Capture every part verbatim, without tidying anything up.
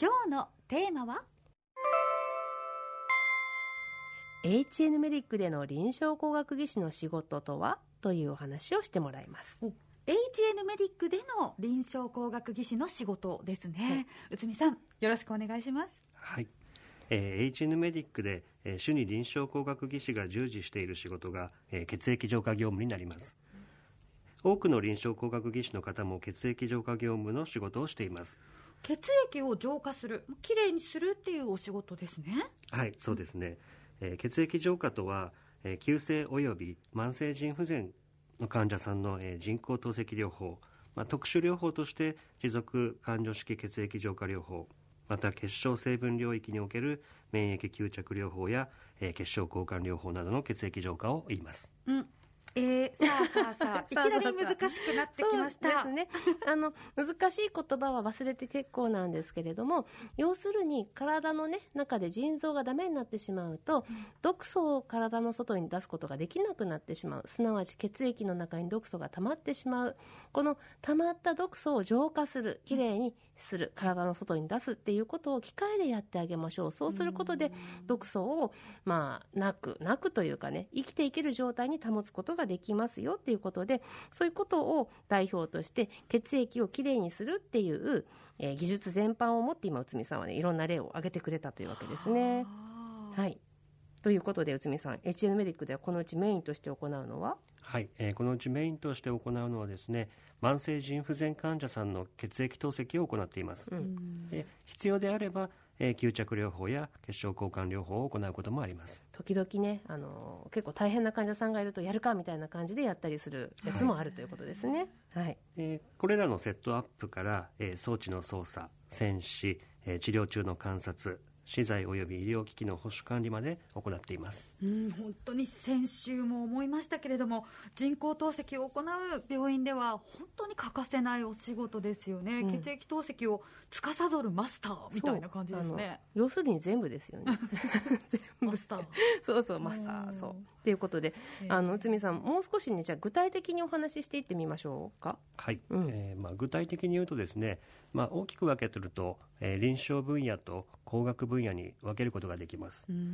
今日のテーマはエイチエヌ メディックでの臨床工学技師の仕事とはというお話をしてもらいます。 エイチエヌ メディックでの臨床工学技師の仕事ですね、はい、内海さんよろしくお願いします。 はい、えー、エイチエヌ メディックで、えー、主に臨床工学技師が従事している仕事が、えー、血液浄化業務になります。多くの臨床工学技師の方も血液浄化業務の仕事をしています。 血液を浄化する、きれいにするっていうお仕事ですね。 はい、そうですね、えー、血液浄化とは、えー、急性および慢性腎不全の患者さんの、えー、人工透析療法、まあ、特殊療法として持続感情式血液浄化療法、また結晶成分領域における免疫吸着療法や、えー、結晶交換療法などの血液浄化を言います。 うん、えー、さあさあさあいきなり難しくなってきました。 そうですね、あの難しい言葉は忘れて結構なんですけれども、要するに体の、ね、中で腎臓がダメになってしまうと、うん、毒素を体の外に出すことができなくなってしまう、すなわち血液の中に毒素が溜まってしまう。この溜まった毒素を浄化する、きれいにする、体の外に出すっていうことを機械でやってあげましょう。そうすることで毒素を、まあ、なくなくというかね、生きていける状態に保つことができますよっていうことで、そういうことを代表として血液をきれいにするっていう、えー、技術全般をもって今内海さんはね、いろんな例を挙げてくれたというわけですね。はい、ということで内海さん、 エイチエヌ メディックではこのうちメインとして行うのは、 はい、えー、このうちメインとして行うのはですね、慢性腎不全患者さんの血液透析を行っています。うん、で必要であれば、えー、吸着療法や結晶交換療法を行うこともあります。 時々ね、あのー、結構大変な患者さんがいるとやるかみたいな感じでやったりするやつもあるということですね。はい、はい、 えー、これらのセットアップから、えー、装置の操作、潜視、えー、治療中の観察、資材及び医療機器の保守管理まで行っています。 うん、本当に先週も思いましたけれども、人工透析を行う病院では本当に欠かせないお仕事ですよね。うん、血液透析を司るマスターみたいな感じですね。 要するに全部ですよね全部マスターそうそう、マスター、そうということで、あの内海さん、もう少しね、じゃあ具体的にお話ししていってみましょうか。 はい、うん、えーまあ、具体的に言うとですね、まあ、大きく分けてると、えー、臨床分野と工学分野に分けることができます。うん、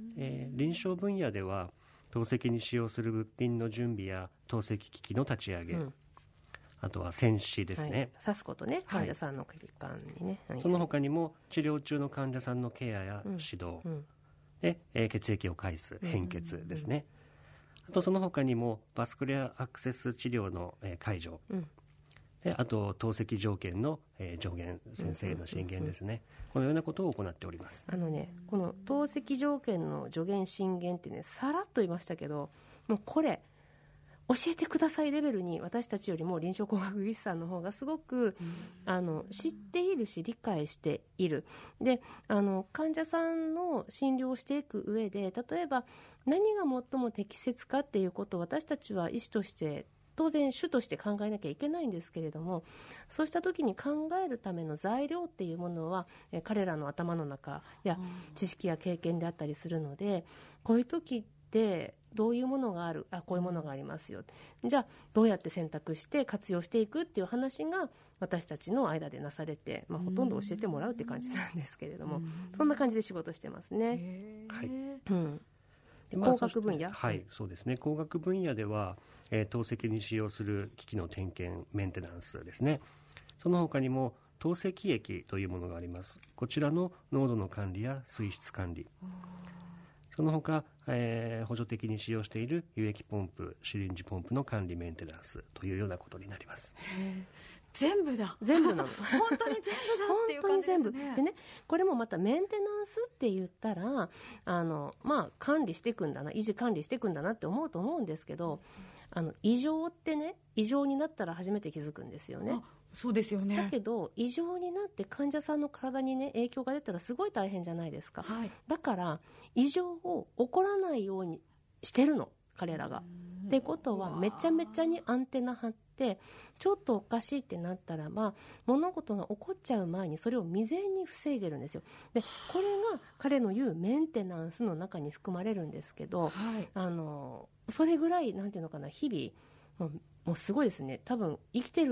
えー、臨床分野では透析に使用する物品の準備や透析機器の立ち上げ、うん、あとは潜視ですね、はい、 刺すことね、患者さんの血管にね、 はい、その他にも治療中の患者さんのケアや指導、うんうん、で、えー、血液を介す変血ですね、うんうんうん、あとその他にもバスクリアアクセス治療の、えー、介助、うん、であと透析条件の、えー、助言、先生の進言ですね、うんうんうんうん、このようなことを行っております。 あのね、この透析条件の助言進言ってね、さらっと言いましたけど、もうこれ教えてくださいレベルに私たちよりも臨床工学技師さんの方がすごく、うん、あの知っているし理解している。で、あの患者さんの診療をしていく上で、例えば何が最も適切かっていうことを私たちは医師として当然主として考えなきゃいけないんですけれども、そうした時に考えるための材料っていうものはえ彼らの頭の中や知識や経験であったりするので、こういう時ってどういうものがある、あ、こういうものがありますよ、じゃあどうやって選択して活用していくっていう話が私たちの間でなされて、まあ、ほとんど教えてもらうって感じなんですけれども、そんな感じで仕事してますね。 はい、 うん、工学分野、 はい、そうですね、工学分野では、えー、透析に使用する機器の点検メンテナンスですね。その他にも透析液というものがあります。こちらの濃度の管理や水質管理、その他、えー、補助的に使用している輸液ポンプ、シリンジポンプの管理メンテナンスというようなことになります。 へ、全部だ、 全部なの本当に全部だっていう感じですね。本当に全部でね、これもまたメンテナンスって言ったら、あの、まあ、管理していくんだな、維持管理していくんだなって思うと思うんですけど、あの異常ってね、異常になったら初めて気づくんですよね。 あ、そうですよね。 だけど異常になって患者さんの体にね、影響が出たらすごい大変じゃないですか、はい、だから異常を起こらないようにしてるの彼らが。ってことはめちゃめちゃにアンテナ張って、ちょっとおかしいってなったらば物事が起こっちゃう前にそれを未然に防いでるんですよ。でこれが彼の言うメンテナンスの中に含まれるんですけど、はい、あのそれぐらいなんていうのかな、日々もう、もうすごいですね。多分生きてる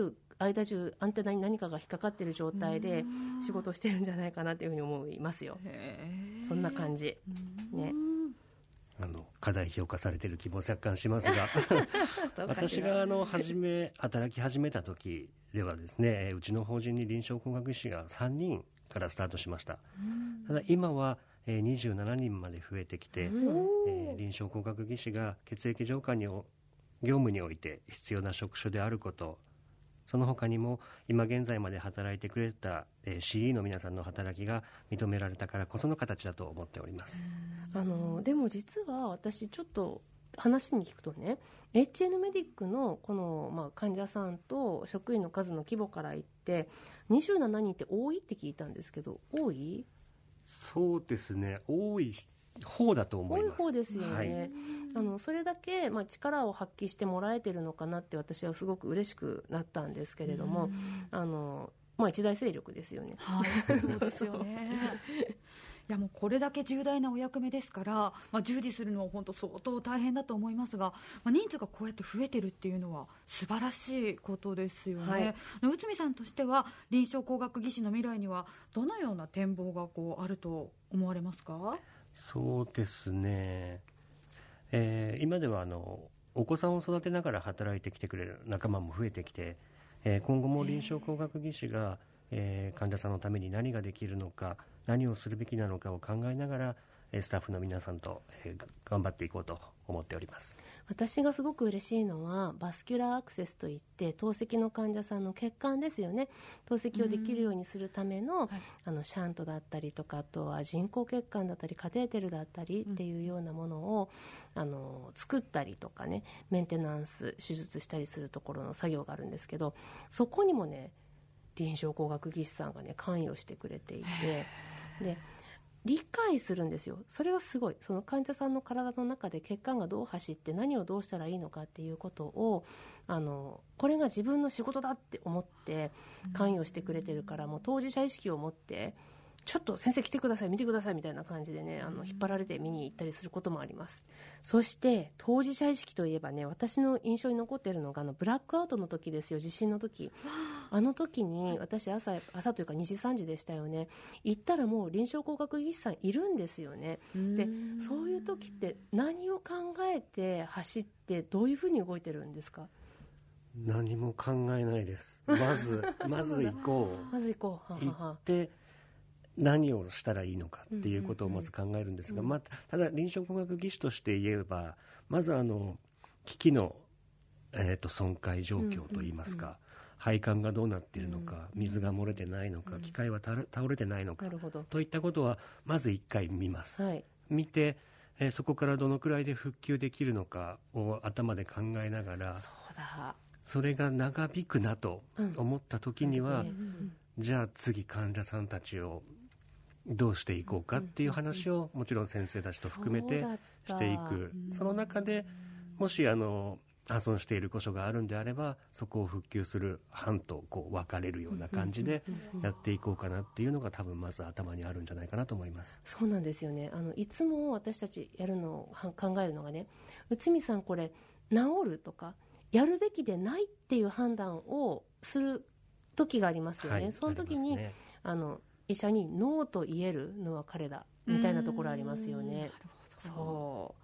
間中アンテナに何かが引っかかっている状態で仕事をしてるんじゃないかなというふうに思いますよ。そんな感じ、ね、 あの過大評価されている気も若干しますが私があの始め働き始めた時ではですね、うちの法人に臨床工学技師がさんにんからスタートしました。ただ今はにじゅうななにんまで増えてきて、えー、臨床工学技師が血液浄化に業務において必要な職種であること、その他にも今現在まで働いてくれた シーイー の皆さんの働きが認められたからこその形だと思っております。 あのでも実は私ちょっと話に聞くとね、 エイチエヌ メディックのこの、まあ、患者さんと職員の数の規模から言ってにじゅうななにんって多いって聞いたんですけど、多い？ そうですね、多い方だと思います。 多い方ですよね、はい、あのそれだけ、まあ、力を発揮してもらえてるのかなって私はすごく嬉しくなったんですけれども、あの、まあ、一大勢力ですよね。 はい、そうですよねいやもうこれだけ重大なお役目ですから、まあ、従事するのは本当相当大変だと思いますが、まあ、人数がこうやって増えてるっていうのは素晴らしいことですよね、はい、内海さんとしては臨床工学技師の未来にはどのような展望がこうあると思われますか？ そうですね、えー、今ではあのお子さんを育てながら働いてきてくれる仲間も増えてきて、えー、今後も臨床工学技師が、えー、患者さんのために何ができるのか、何をするべきなのかを考えながらスタッフの皆さんと、えー、頑張っていこうと思っております。 私がすごく嬉しいのはバスキュラーアクセスといって透析の患者さんの血管ですよね。透析をできるようにするための、はい、あのシャントだったりとか、あとは人工血管だったりカテーテルだったりっていうようなものを、うん、あの作ったりとかね、メンテナンス手術したりするところの作業があるんですけど、そこにもね臨床工学技師さんがね関与してくれていて、で理解するんですよ。それがすごい、その患者さんの体の中で血管がどう走って何をどうしたらいいのかっていうことを、あのこれが自分の仕事だって思って関与してくれてるから、もう当事者意識を持ってちょっと先生来てください見てくださいみたいな感じでね、あの引っ張られて見に行ったりすることもあります。そして当事者意識といえばね、私の印象に残っているのがあのブラックアウトの時ですよ。地震の時、あの時に私 朝, 朝というかにじさんじでしたよね。行ったらもう臨床工学技師さんいるんですよね。でそういう時って何を考えて走ってどういうふうに動いてるんですか？ 何も考えないです。まずまず行こうまず行こうははは行って何をしたらいいのかっていうことをまず考えるんですが、うんうんうん、まあ、ただ臨床工学技師として言えばまずあの機器の、えー、と損壊状況といいますか、うんうんうん、配管がどうなっているのか、うん、水が漏れてないのか、うん、機械は倒れてないのかといったことはまず一回見ます、はい、見て、えー、そこからどのくらいで復旧できるのかを頭で考えながら、 そうだ、 それが長引くなと思った時には、うん、じゃあ次患者さんたちをどうしていこうかっていう話をもちろん先生たちと含めてしていく。 そ, その中でもしあの破損している箇所があるんであればそこを復旧する班とこう分かれるような感じでやっていこうかなっていうのが多分まず頭にあるんじゃないかなと思います。 そうなんですよね。あのいつも私たちやるのを考えるのがね、内海さんこれ治るとかやるべきでないっていう判断をする時がありますよね、はい、その時に あ,、ね、あの医者にノーと言えるのは彼だみたいなところありますよね。なるほど。そう、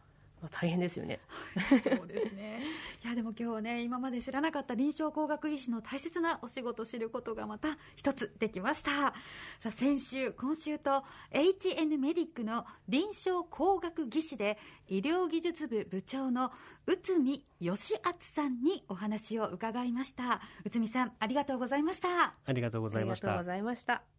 まあ、大変ですよね。 そうですね。いやでも今日はね、今まで知らなかった臨床工学技師の大切なお仕事を知ることがまた一つできました。さあ先週今週と エイチエヌ メディックの臨床工学技師で医療技術部部長の内海義敦さんにお話を伺いました。内海さんありがとうございました。 ありがとうございました。 ありがとうございました。